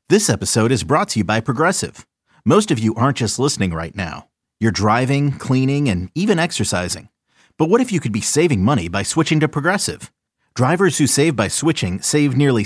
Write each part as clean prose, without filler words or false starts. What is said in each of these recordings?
This episode is brought to you by Progressive. Most of you aren't just listening right now. You're driving, cleaning, and even exercising. But what if you could be saving money by switching to Progressive? Drivers who save by switching save nearly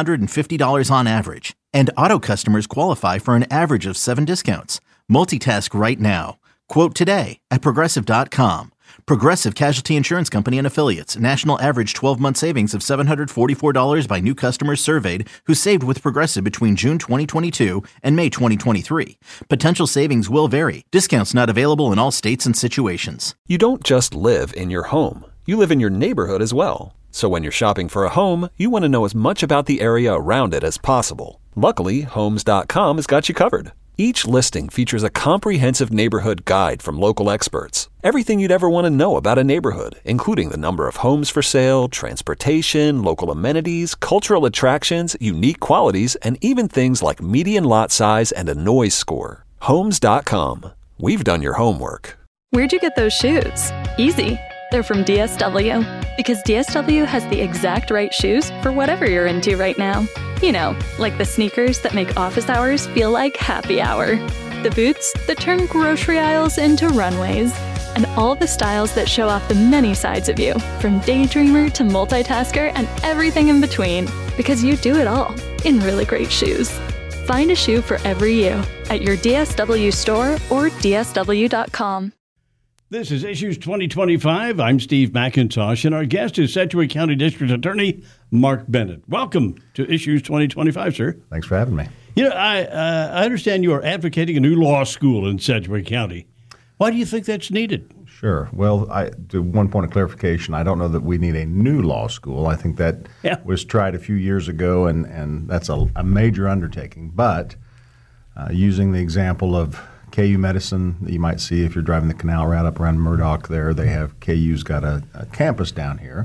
$750 on average. And auto customers qualify for an average of 7 discounts. Multitask right now. Quote today at Progressive.com. Progressive Casualty Insurance Company and Affiliates. National average 12-month savings of $744 by new customers surveyed who saved with Progressive between June 2022 and May 2023. Potential savings will vary. Discounts not available in all states and situations. You don't just live in your home. You live in your neighborhood as well. So when you're shopping for a home, you want to know as much about the area around it as possible. Luckily, Homes.com has got you covered. Each listing features a comprehensive neighborhood guide from local experts. Everything you'd ever want to know about a neighborhood, including the number of homes for sale, transportation, local amenities, cultural attractions, unique qualities, and even things like median lot size and a noise score. Homes.com. We've done your homework. Where'd you get those shoes? Easy. They're from DSW. Because DSW has the exact right shoes for whatever you're into right now. You know, like the sneakers that make office hours feel like happy hour. The boots that turn grocery aisles into runways. And all the styles that show off the many sides of you, from daydreamer to multitasker and everything in between. Because you do it all in really great shoes. Find a shoe for every you at your DSW store or DSW.com. This is Issues 2025. I'm Steve McIntosh, and our guest is Sedgwick County District Attorney Mark Bennett. Welcome to Issues 2025, sir. Thanks for having me. You know, I understand you are advocating a new law school in Sedgwick County. Why do you think that's needed? Sure. Well, to one point of clarification, I don't know that we need a new law school. I think that was tried a few years ago, and that's a major undertaking. But using the example of KU Medicine that you might see if you're driving the canal route up around Murdoch there, they have KU's got a campus down here,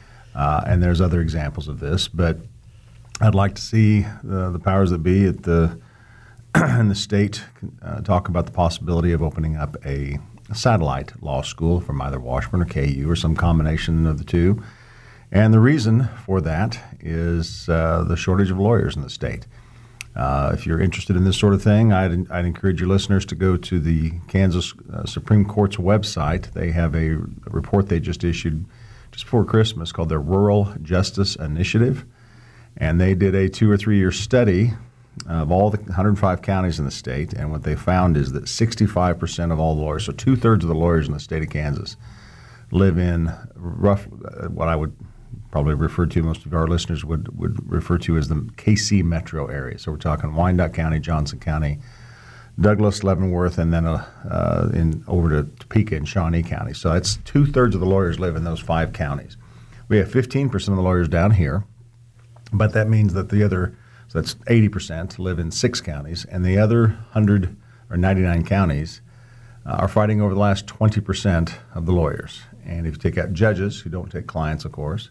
and there's other examples of this. But I'd like to see the powers that be at in the state talk about the possibility of opening up a satellite law school from either Washburn or KU or some combination of the two. And the reason for that is the shortage of lawyers in the state. If you're interested in this sort of thing, I'd encourage your listeners to go to the Kansas Supreme Court's website. They have a report they just issued just before Christmas called their Rural Justice Initiative. And they did a 2 or 3 year study of all the 105 counties in the state. And what they found is that 65% of all the lawyers, so 2/3 of the lawyers in the state of Kansas, live in what I would probably refer to, most of our listeners would refer to as the KC metro area. So we're talking Wyandotte County, Johnson County, Douglas, Leavenworth, and then over to Topeka and Shawnee County. So that's 2/3 of the lawyers live in those 5 counties. We have 15% of the lawyers down here, but that means that so that's 80% live in 6 counties, and the other 100 or 99 counties are fighting over the last 20% of the lawyers. And if you take out judges, who don't take clients, of course,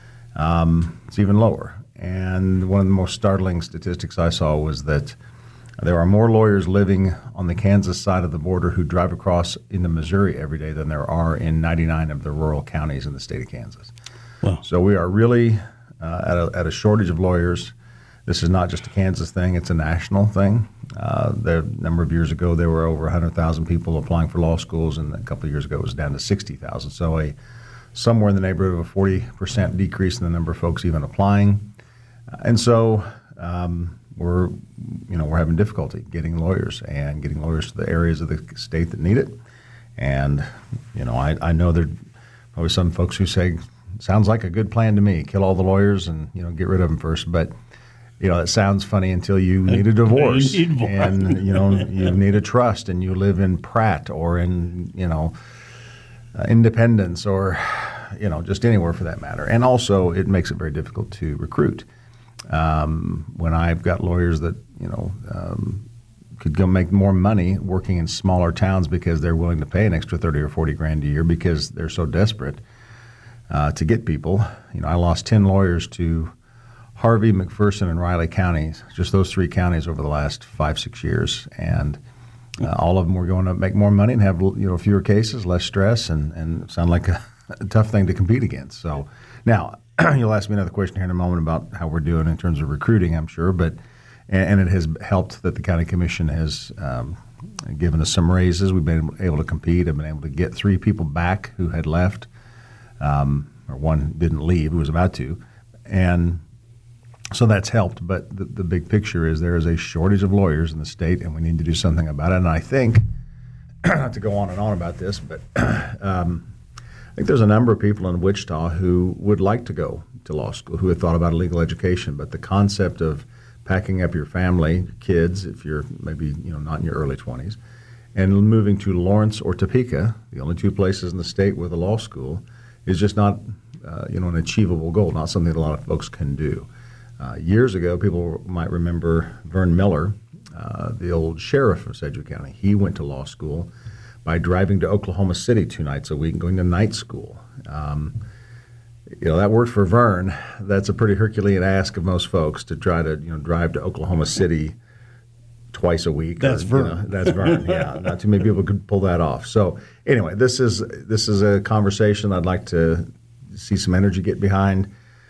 it's even lower. And one of the most startling statistics I saw was that there are more lawyers living on the Kansas side of the border who drive across into Missouri every day than there are in 99 of the rural counties in the state of Kansas. Wow. So we are really at a shortage of lawyers. This is not just a Kansas thing, it's a national thing. A number of years ago, there were over 100,000 people applying for law schools, and a couple of years ago it was down to 60,000. So somewhere in the neighborhood of a 40% decrease in the number of folks even applying. And so we're having difficulty getting lawyers to the areas of the state that need it. And, I know there are probably some folks who say, sounds like a good plan to me, kill all the lawyers and, get rid of them first. But, it sounds funny until you need a divorce. And, you need a trust, and you live in Pratt or in, Independence or, just anywhere for that matter. And also it makes it very difficult to recruit. When I've got lawyers that, could go make more money working in smaller towns because they're willing to pay an extra 30 or 40 grand a year because they're so desperate to get people. I lost 10 lawyers to Harvey, McPherson, and Riley counties, just those 3 counties over the last 5-6 years. And all of them were going to make more money and have fewer cases, less stress, and sound like a tough thing to compete against. So now you'll ask me another question here in a moment about how we're doing in terms of recruiting, I'm sure. But and it has helped that the county commission has given us some raises. We've been able to compete. I've been able to get 3 people back who had left, or one didn't leave, who was about to, and so that's helped. But the big picture is there is a shortage of lawyers in the state, and we need to do something about it. And I think, not to go on and on about this, but I think there's a number of people in Wichita who would like to go to law school, who have thought about a legal education, but the concept of packing up your family, kids, if you're maybe not in your early 20s, and moving to Lawrence or Topeka, the only 2 places in the state with a law school, is just not an achievable goal, not something that a lot of folks can do. Years ago, people might remember Vern Miller, the old sheriff of Sedgwick County. He went to law school by driving to Oklahoma City 2 nights a week and going to night school. That worked for Vern. That's a pretty Herculean ask of most folks to try to drive to Oklahoma City twice a week. That's Vern. That's Vern. Yeah, not too many people could pull that off. So anyway, this is a conversation I'd like to see some energy get behind.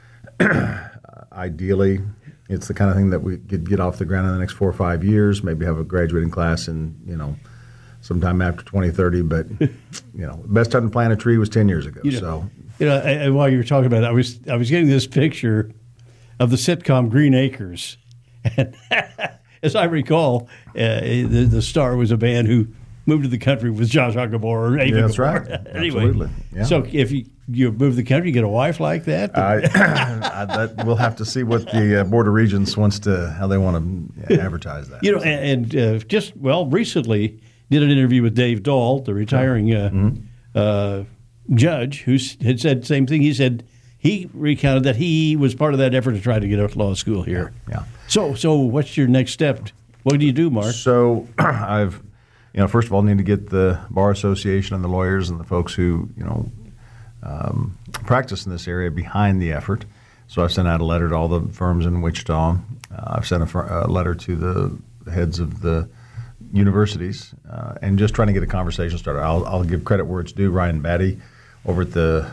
Ideally, it's the kind of thing that we could get off the ground in the next 4 or 5 years. Maybe have a graduating class in sometime after 2030. But best time to plant a tree was 10 years ago. And while you were talking about it, I was getting this picture of the sitcom Green Acres, and as I recall, the star was a band who moved to the country with Zsa Zsa Gabor or Ava that's Gabor. right. Anyway, Absolutely. Yeah. So if you move to the country, you get a wife like that? We'll have to see what the Board of Regents how they want to advertise that. Recently did an interview with Dave Dahl, the retiring judge, who had said the same thing. He said he recounted that he was part of that effort to try to get out law school here. Yeah. So what's your next step? What do you do, Mark? So I've, first of all, need to get the Bar Association and the lawyers and the folks who, practice in this area behind the effort. So I've sent out a letter to all the firms in Wichita. I've sent a letter to the heads of the universities and just trying to get a conversation started. I'll give credit where it's due. Ryan Batty over at the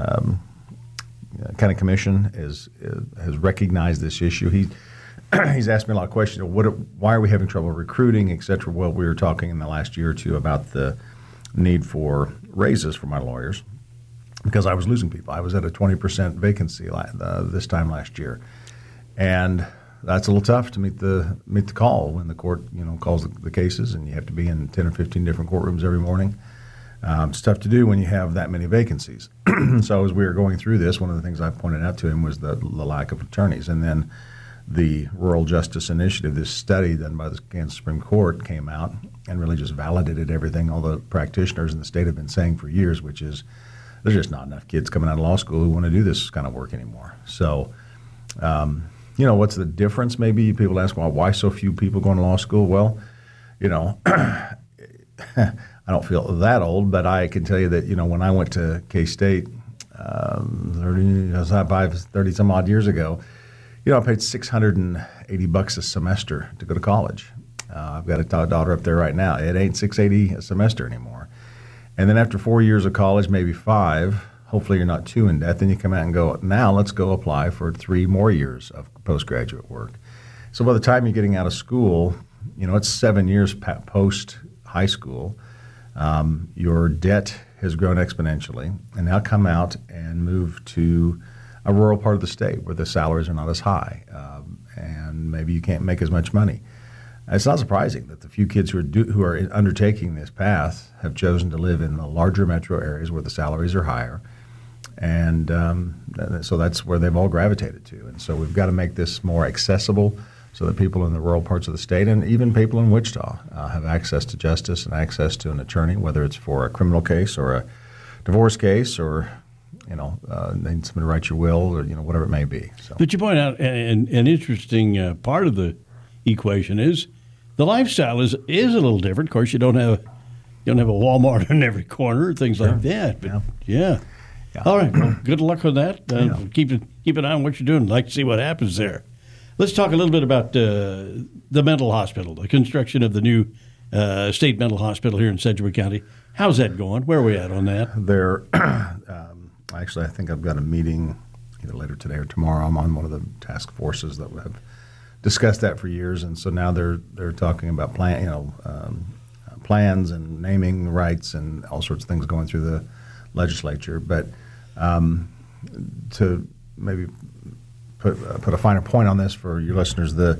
County Commission has recognized this issue. He's asked me a lot of questions. Why are we having trouble recruiting, et cetera? Well, we were talking in the last year or two about the need for raises for my lawyers because I was losing people. I was at a 20% vacancy this time last year, and that's a little tough to meet the call when the court calls the cases, and you have to be in 10 or 15 different courtrooms every morning. It's tough to do when you have that many vacancies. So as we were going through this, one of the things I pointed out to him was the lack of attorneys, and then the Rural Justice Initiative, this study done by the Kansas Supreme Court, came out and really just validated everything all the practitioners in the state have been saying for years, which is there's just not enough kids coming out of law school who want to do this kind of work anymore. So, what's the difference? Maybe people ask, well, why so few people going to law school? Well, I don't feel that old, but I can tell you that, when I went to K-State 30 some odd years ago, I paid $680 a semester to go to college. I've got a daughter up there right now. It ain't $680 a semester anymore. And then after 4 years of college, maybe 5, hopefully you're not too in debt, then you come out and go, now let's go apply for 3 more years of postgraduate work. So by the time you're getting out of school, it's 7 years post high school. Your debt has grown exponentially, and now come out and move to a rural part of the state where the salaries are not as high, and maybe you can't make as much money. It's not surprising that the few kids who are undertaking this path have chosen to live in the larger metro areas where the salaries are higher, and so that's where they've all gravitated to. And so we've got to make this more accessible so that people in the rural parts of the state and even people in Wichita have access to justice and access to an attorney, whether it's for a criminal case or a divorce case or they need somebody to write your will or whatever it may be. So. But you point out an interesting part of the equation is the lifestyle is a little different. Of course, you don't have a Walmart in every corner, things like that. But yeah. All right. Well, good luck with that. Keep an eye on what you're doing. I'd like to see what happens there. Let's talk a little bit about the mental hospital, the construction of the new state mental hospital here in Sedgwick County. How's that going? Where are we at on that? Actually, I think I've got a meeting either later today or tomorrow. I'm on one of the task forces that have discussed that for years, and so now they're talking about plans and naming rights and all sorts of things going through the legislature. But to maybe put a finer point on this for your listeners, there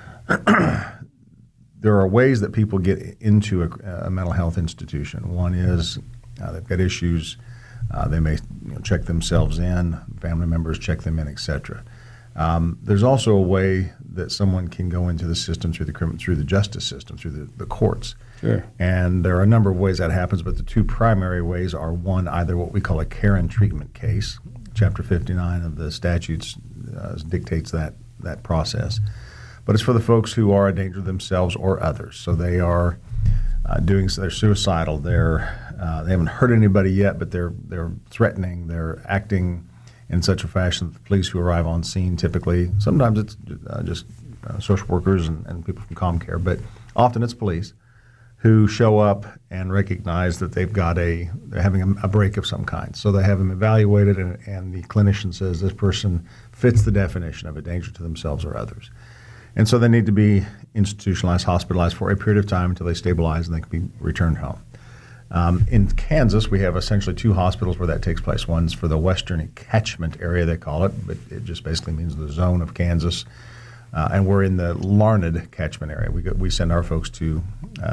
are ways that people get into a mental health institution. One is they've got issues. They may check themselves in, family members check them in, etc. There's also a way that someone can go into the system through the justice system, through the courts. Sure. And there are a number of ways that happens, but the two primary ways are, one, either what we call a care and treatment case. Chapter 59 of the statutes dictates that process. But it's for the folks who are a danger to themselves or others. So they are they're suicidal. They haven't hurt anybody yet, but they're threatening. They're acting in such a fashion that the police who arrive on scene, typically, sometimes it's just social workers and people from ComCare, but often it's police who show up and recognize that they're having a break of some kind. So they have them evaluated, and the clinician says this person fits the definition of a danger to themselves or others. And so they need to be institutionalized, hospitalized for a period of time until they stabilize and they can be returned home. In Kansas, we have essentially two hospitals where that takes place. One's for the western catchment area, they call it, but it just basically means the zone of Kansas. And we're in the Larned catchment area. We send our folks to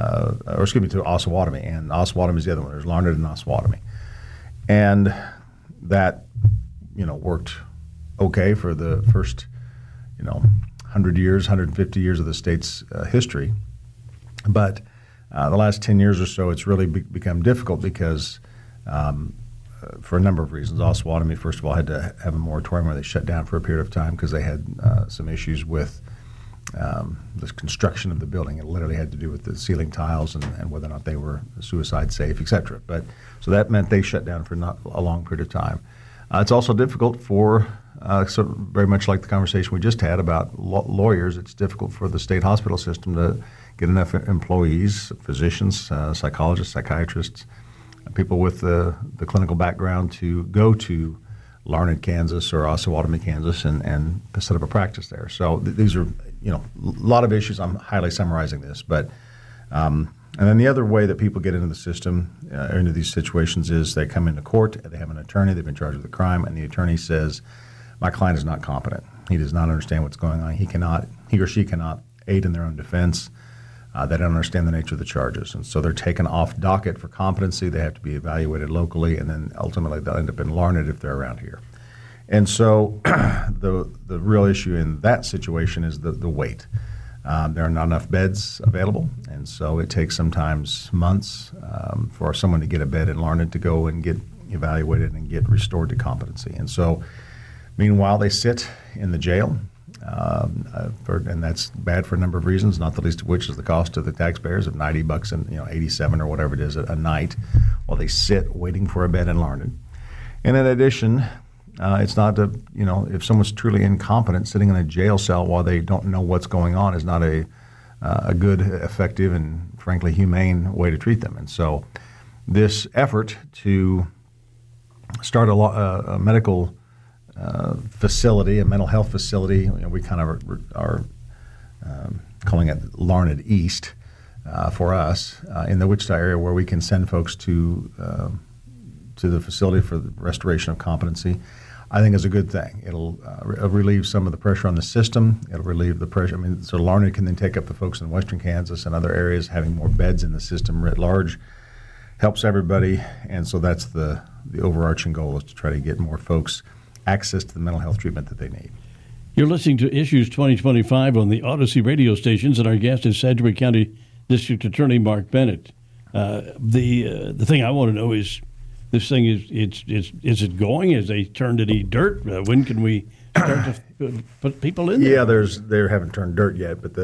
Osawatomie, and Osawatomie is the other one. There's Larned and Osawatomie. And that, worked okay for the first, 100 years, 150 years of the state's history. But the last 10 years or so, it's really become difficult because for a number of reasons. Osawatomie, first of all, had to have a moratorium where they shut down for a period of time because they had some issues with the construction of the building. It literally had to do with the ceiling tiles and whether or not they were suicide safe, et cetera. So that meant they shut down for not a long period of time. It's also difficult for, very much like the conversation we just had about lawyers, it's difficult for the state hospital system to get enough employees, physicians, psychologists, psychiatrists, people with the clinical background to go to Larned, Kansas or Osawatomie, Kansas and set up a practice there. So these are, a lot of issues. I'm highly summarizing this. But and then the other way that people get into the system, into these situations, is they come into court, they have an attorney, they've been charged with a crime, and the attorney says, my client is not competent. He does not understand what's going on. He or she cannot aid in their own defense. They don't understand the nature of the charges. And so they're taken off docket for competency. They have to be evaluated locally, and then ultimately they'll end up in Larned if they're around here. And so the real issue in that situation is the wait. There are not enough beds available, and so it takes sometimes months for someone to get a bed in Larned to go and get evaluated and get restored to competency. And so meanwhile, they sit in the jail. And that's bad for a number of reasons, not the least of which is the cost to the taxpayers of $90 and $87 or whatever it is a night, while they sit waiting for a bed in Larned. And in addition, it's not if someone's truly incompetent, sitting in a jail cell while they don't know what's going on is not a good, effective, and frankly humane way to treat them. And so, this effort to start a medical facility, a mental health facility. We kind of are calling it Larned East for us in the Wichita area, where we can send folks to the facility for the restoration of competency. I think is a good thing. It'll relieve some of the pressure on the system. It'll relieve the pressure. So Larned can then take up the folks in western Kansas and other areas. Having more beds in the system writ large helps everybody, and so that's the overarching goal, is to try to get more folks access to the mental health treatment that they need. You're listening to Issues 2025 on the Odyssey radio stations, and our guest is Sedgwick County District Attorney Mark Bennett. The thing I want to know is, this thing is it going? Is they turned any dirt? When can we start to put people in there? Yeah, they haven't turned dirt yet, but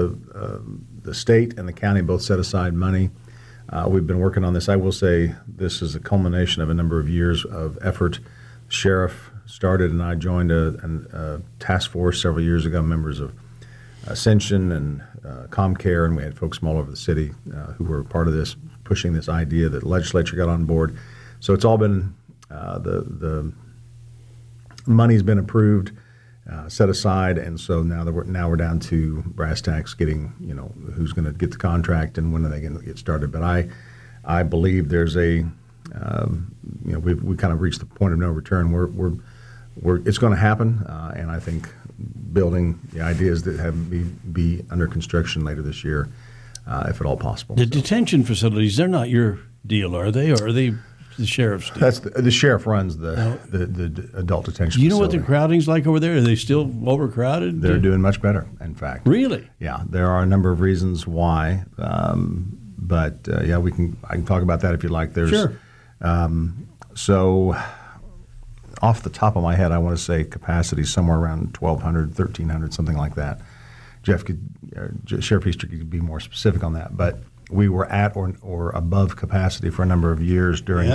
the state and the county both set aside money. We've been working on this. I will say this is a culmination of a number of years of effort. Sheriff started, and I joined a task force several years ago, members of Ascension and ComCare, and we had folks from all over the city who were part of this, pushing this idea that the legislature got on board. So it's all been, the money's been approved, set aside, and so now we're down to brass tacks, getting who's going to get the contract and when are they going to get started. But I believe there's a we kind of reached the point of no return. It's going to happen, and I think building the ideas that be under construction later this year, if at all possible. The detention facilities, they're not your deal, are they? Or are they the sheriff's deal? That's the sheriff runs the adult detention Do you know facility. what the crowding's like over there? Are they still overcrowded? They're doing much better, in fact. Really? Yeah, there are a number of reasons why, but I can talk about that if you'd like. Sure. So off the top of my head, I want to say capacity somewhere around 1,200, 1,300, something like that. Sheriff Easter could be more specific on that, but we were at or above capacity for a number of years during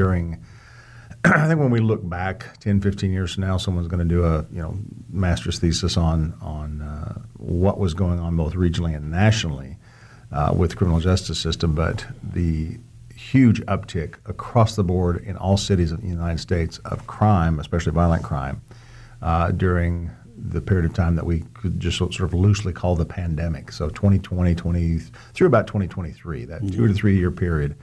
I think when we look back 10, 15 years from now, someone's going to do a master's thesis on what was going on both regionally and nationally with the criminal justice system, but the huge uptick across the board in all cities of the United States of crime, especially violent crime, during the period of time that we could just sort of loosely call the pandemic. So 2020, through about 2023, that 2 to 3 year period,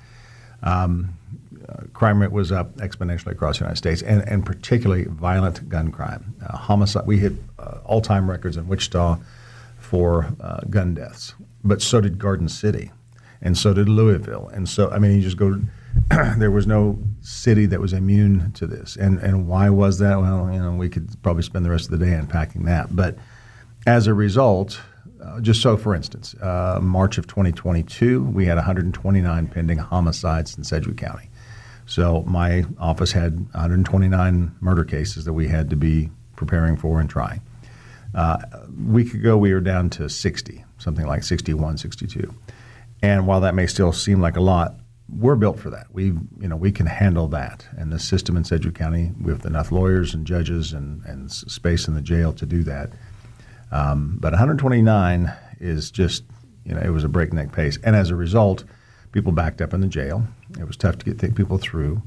crime rate was up exponentially across the United States, and particularly violent gun crime. Homicide, we hit all-time records in Wichita for gun deaths, but so did Garden City, and so did Louisville. And so, I mean, you just go, there was no city that was immune to this. And why was that? Well, we could probably spend the rest of the day unpacking that. But as a result, just so for instance, March of 2022, we had 129 pending homicides in Sedgwick County. So my office had 129 murder cases that we had to be preparing for and trying. A week ago, we were down to 60, something like 61, 62. And while that may still seem like a lot, we're built for that. We can handle that. And the system in Sedgwick County, we have enough lawyers and judges and space in the jail to do that. But 129 is just, it was a breakneck pace. And as a result, people backed up in the jail. It was tough to get people through.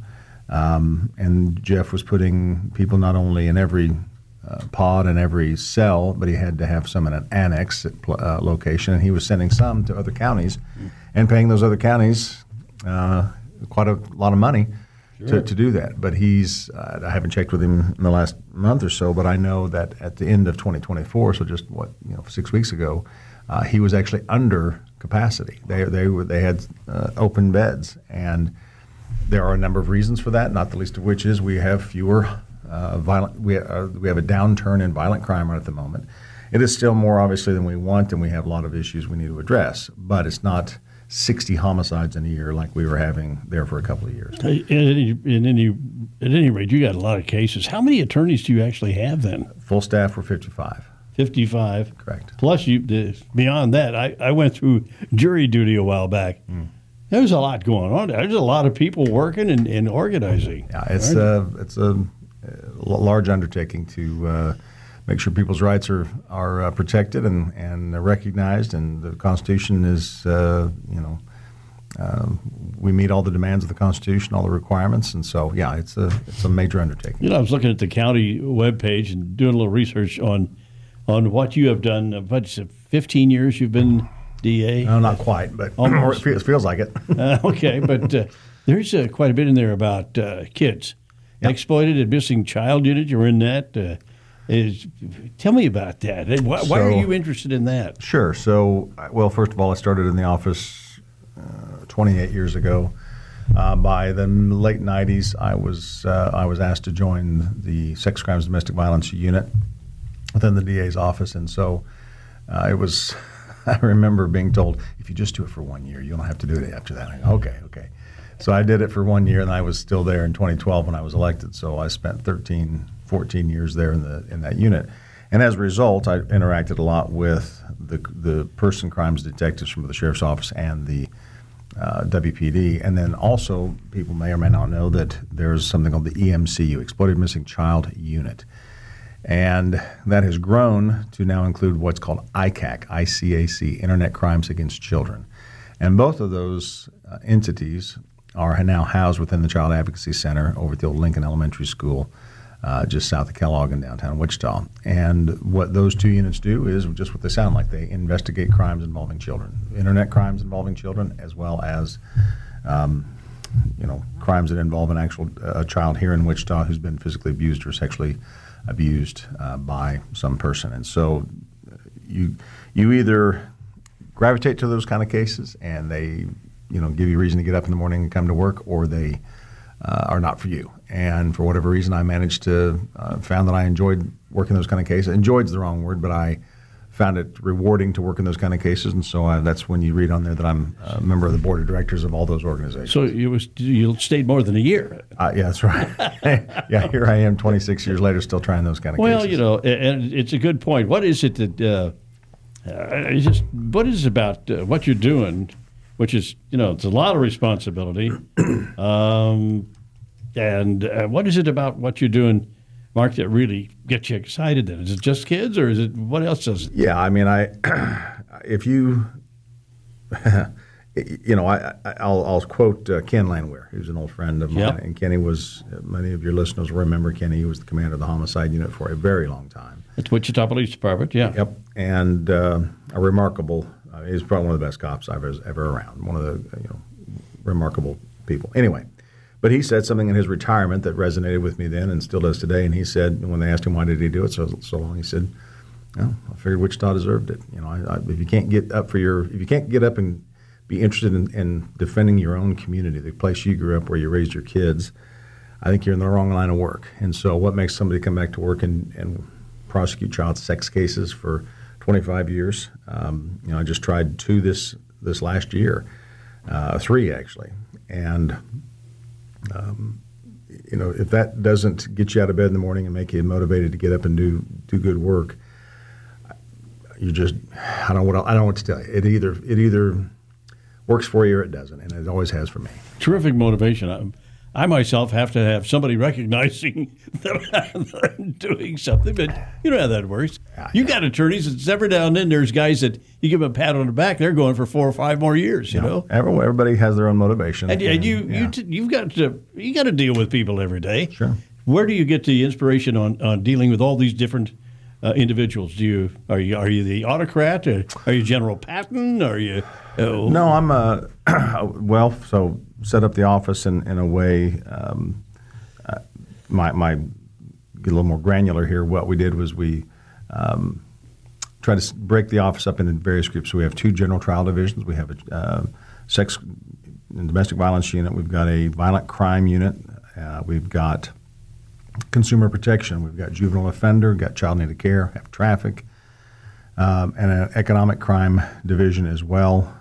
And Jeff was putting people not only in every pod and every cell, but he had to have some in an annex location. And he was sending some to other counties and paying those other counties quite a lot of money to do that. But I haven't checked with him in the last month or so, but I know that at the end of 2024, so just 6 weeks ago, he was actually under capacity. They had open beds, and there are a number of reasons for that. Not the least of which is we have fewer violent. We have a downturn in violent crime right at the moment. It is still more obviously than we want, and we have a lot of issues we need to address. But it's not 60 homicides in a year like we were having there for a couple of years. At any rate, you got a lot of cases. How many attorneys do you actually have then? Full staff were 55. 55. Correct. Plus, beyond that, I went through jury duty a while back. There was a lot going on. There's a lot of people working and organizing. Yeah, it's a large undertaking to make sure people's rights are protected and recognized, and the Constitution is, we meet all the demands of the Constitution, all the requirements, and so yeah, it's a major undertaking. I was looking at the county webpage and doing a little research on what you have done. What is it, 15 years you've been DA? No, not quite, but almost. It feels like it. Okay, but there's quite a bit in there about kids. Yep. Exploited and missing child unit. You're in that. Tell me about that. Why are you interested in that? Sure. So, well, first of all, I started in the office 28 years ago. By the late 90s, I was asked to join the Sex Crimes Domestic Violence Unit within the DA's office, and so it was. I remember being told, if you just do it for 1 year, you don't have to do it after that. I go, okay. So I did it for 1 year, and I was still there in 2012 when I was elected. So I spent 13, 14 years there in that unit. And as a result, I interacted a lot with the person crimes detectives from the Sheriff's Office and the WPD. And then also, people may or may not know that there's something called the EMCU, Exploited Missing Child Unit. And that has grown to now include what's called ICAC, ICAC, Internet Crimes Against Children. And both of those entities are now housed within the Child Advocacy Center over at the old Lincoln Elementary School just south of Kellogg in downtown Wichita. And what those 2 units do is just what they sound like. They investigate crimes involving children, internet crimes involving children, as well as crimes that involve an actual child here in Wichita who's been physically abused or sexually abused by some person. And so you either gravitate to those kind of cases and they give you reason to get up in the morning and come to work, or they are not for you. And for whatever reason, I managed to found that I enjoyed working those kind of cases. Enjoyed's the wrong word, but I found it rewarding to work in those kind of cases, and so that's when you read on there that I'm a member of the board of directors of all those organizations. So you stayed more than a year. Yeah, that's right. Yeah, here I am 26 years later still trying those kind of cases. Well, and it's a good point. What is it that what is it about what you're doing, which is, it's a lot of responsibility, and what is it about what you're doing, Mark, that really gets you excited then? Is it just kids, or is it what else does it? Yeah, I mean, if you, I'll quote Ken Landwehr, who's an old friend of mine. Yep. And Kenny was, many of your listeners will remember Kenny. He was the commander of the homicide unit for a very long time. It's Wichita Police Department, yeah. Yep, and a remarkable, he's probably one of the best cops I've ever around, one of the remarkable people. Anyway. But he said something in his retirement that resonated with me then and still does today. And he said, when they asked him why did he do it so long, he said, I figured Wichita deserved it. If you can't get up and be interested in defending your own community, the place you grew up, where you raised your kids, I think you're in the wrong line of work. And so, what makes somebody come back to work and prosecute child sex cases for 25 years? I just tried 2 this last year, 3 actually, and. If that doesn't get you out of bed in the morning and make you motivated to get up and do good work, I don't know what to tell you. It either works for you or it doesn't, and it always has for me. Terrific motivation. I myself have to have somebody recognizing that I'm doing something, but you know how that works. You got attorneys, it's every now and then there's guys that you give them a pat on the back, they're going for 4 or 5 more years, you know. Everybody has their own motivation. And you've got to deal with people every day. Sure. Where do you get the inspiration on dealing with all these different individuals? Are you the autocrat? Are you General Patton? Are you? No, I'm so set up the office in a way. My get a little more granular here. What we did was we try to break the office up into various groups. So we have 2 general trial divisions. We have a sex and domestic violence unit. We've got a violent crime unit. We've got consumer protection. We've got juvenile offender. We've got child needed care. Have traffic, and an economic crime division as well.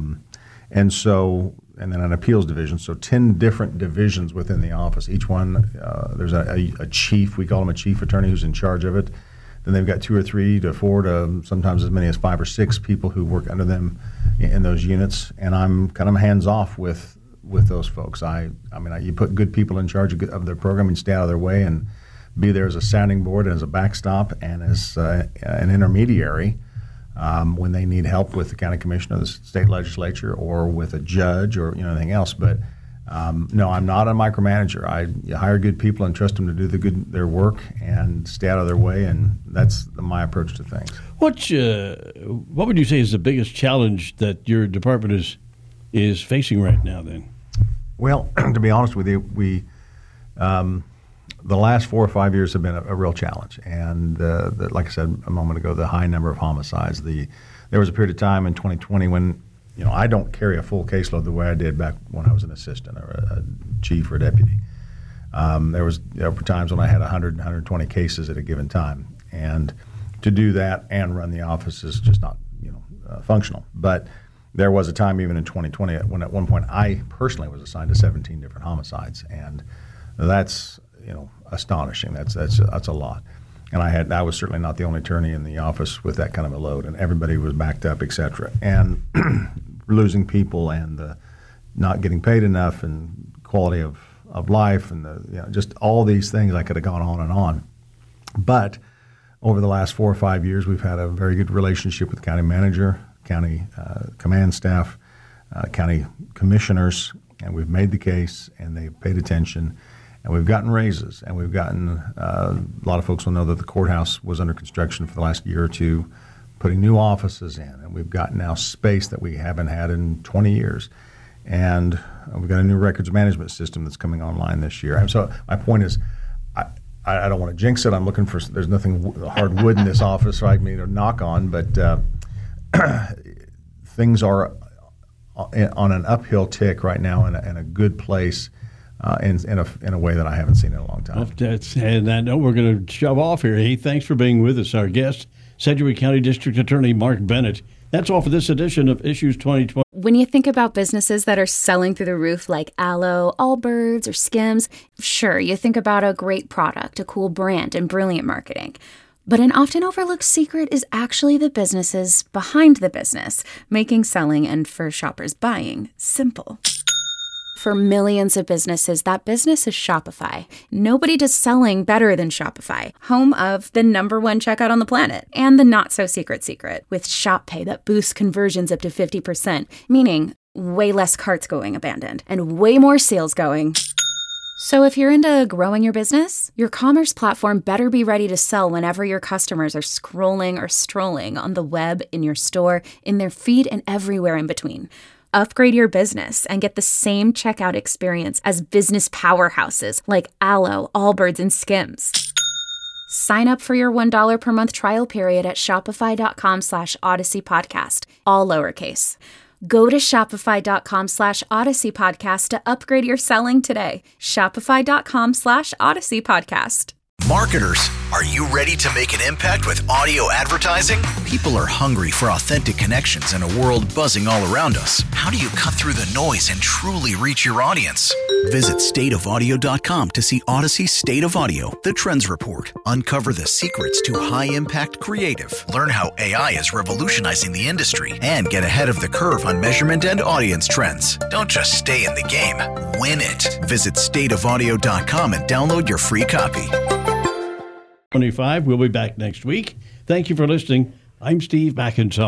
And then an appeals division. So 10 different divisions within the office. Each one, there's a chief. We call him a chief attorney who's in charge of it. Then they've got 2 or 3 to 4 to sometimes as many as 5 or 6 people who work under them in those units. And I'm kind of hands off with those folks. You put good people in charge of their program and stay out of their way and be there as a sounding board and as a backstop and as an intermediary. When they need help with the county commissioner, the state legislature, or with a judge, or anything else. But no, I'm not a micromanager. I hire good people and trust them to do their work and stay out of their way, and that's my approach to things. What would you say is the biggest challenge that your department is facing right now? Then, well, to be honest with you, we. The last 4 or 5 years have been a real challenge, and like I said a moment ago, the high number of homicides. There was a period of time in 2020 when, I don't carry a full caseload the way I did back when I was an assistant or a chief or a deputy. There were times when I had 100, 120 cases at a given time, and to do that and run the office is just not functional. But there was a time even in 2020 when at one point I personally was assigned to 17 different homicides, and that's astonishing. That's a lot. And I was certainly not the only attorney in the office with that kind of a load, and everybody was backed up, et cetera. And losing people and not getting paid enough and quality of life and just all these things, I could have gone on and on. But over the last 4 or 5 years, we've had a very good relationship with the county manager, county command staff, county commissioners, and we've made the case, and they've paid attention. and we've gotten raises, and we've gotten a lot of folks will know that the courthouse was under construction for the last year or two, putting new offices in, and we've got now space that we haven't had in 20 years. And we've got a new records management system that's coming online this year. And so my point is, I don't want to jinx it. I'm looking for, there's nothing hard wood in this office for me to knock on, but things are on an uphill tick right now in a good place in a way that I haven't seen in a long time. Well, and I know we're going to shove off here. Hey, thanks for being with us. Our guest, Sedgwick County District Attorney Mark Bennett. That's all for this edition of Issues 2020. When you think about businesses that are selling through the roof like Aloe, Allbirds, or Skims, sure, you think about a great product, a cool brand, and brilliant marketing. But an often overlooked secret is actually the businesses behind the business, making selling and, for shoppers, buying simple. For millions of businesses, that business is Shopify. Nobody does selling better than Shopify, home of the #1 checkout on the planet, and the not-so-secret secret, with Shop Pay that boosts conversions up to 50%, meaning way less carts going abandoned, and way more sales going. So if you're into growing your business, your commerce platform better be ready to sell whenever your customers are scrolling or strolling on the web, in your store, in their feed, and everywhere in between. Upgrade your business and get the same checkout experience as business powerhouses like Aloe, Allbirds, and Skims. Sign up for your $1 per month trial period at shopify.com/Odyssey Podcast, all lowercase. Go to shopify.com/Odyssey Podcast to upgrade your selling today. Shopify.com/Odyssey Podcast. Marketers, are you ready to make an impact with audio advertising? People are hungry for authentic connections in a world buzzing all around us. How do you cut through the noise and truly reach your audience? Visit stateofaudio.com to see Odyssey's State of Audio, the Trends Report. Uncover the secrets to high-impact creative. Learn how AI is revolutionizing the industry and get ahead of the curve on measurement and audience trends. Don't just stay in the game, win it. Visit stateofaudio.com and download your free copy. 25. We'll be back next week. Thank you for listening. I'm Steve McIntyre.